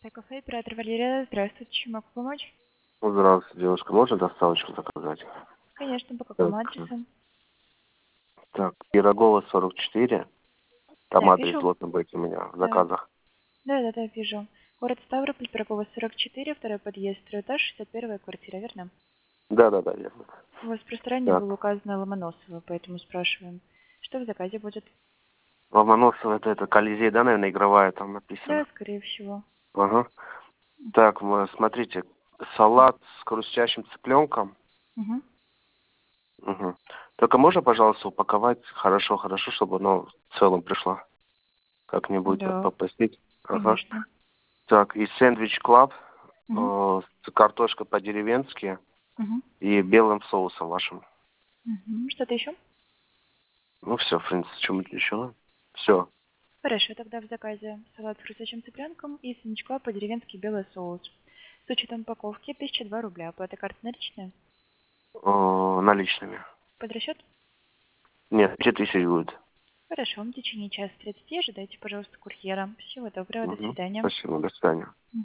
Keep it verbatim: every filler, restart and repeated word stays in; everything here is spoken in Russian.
Кафе, оператор Валерия. Здравствуйте, чем могу помочь? Здравствуйте, девушка. Можно доставочку заказать? Конечно, по Так, какому адресу? так, Пирогова, сорок четыре. Там Так, адрес вижу. должен быть у меня в Да, заказах. да, да, да, вижу. Город Ставрополь, Пирогова, сорок четыре, второй подъезд, второй этаж, шестьдесят первая квартира, верно? Да-да-да, верно. У вас в ресторане Так, было указано Ломоносово, поэтому спрашиваем. Что в заказе будет? Ломоносов, это, это Колизей, да, наверное, игровая там Да, написано? скорее всего. Ага. Так, мы- смотрите, салат с хрустящим цыпленком. Угу. Угу. Только можно, пожалуйста, упаковать хорошо-хорошо, чтобы оно в целом пришло? Как-нибудь вот Да, попросить. Ага. конечно. Так, и сэндвич клаб, Угу. э, с картошкой по-деревенски Угу. и белым соусом вашим. Угу. Что-то еще? Ну все, в принципе, чем-то еще. Все. Хорошо, тогда в заказе салат с хрустящим цыпленком и сыничка по-деревенски белый соус. С учетом упаковки тысяча два рубля. Оплата карты наличная? Наличными. Под расчет? Нет, пять тысяч будет. Хорошо, в течение часа тридцати ожидайте, пожалуйста, курьера. Всего доброго, до Угу. свидания. Спасибо, до свидания.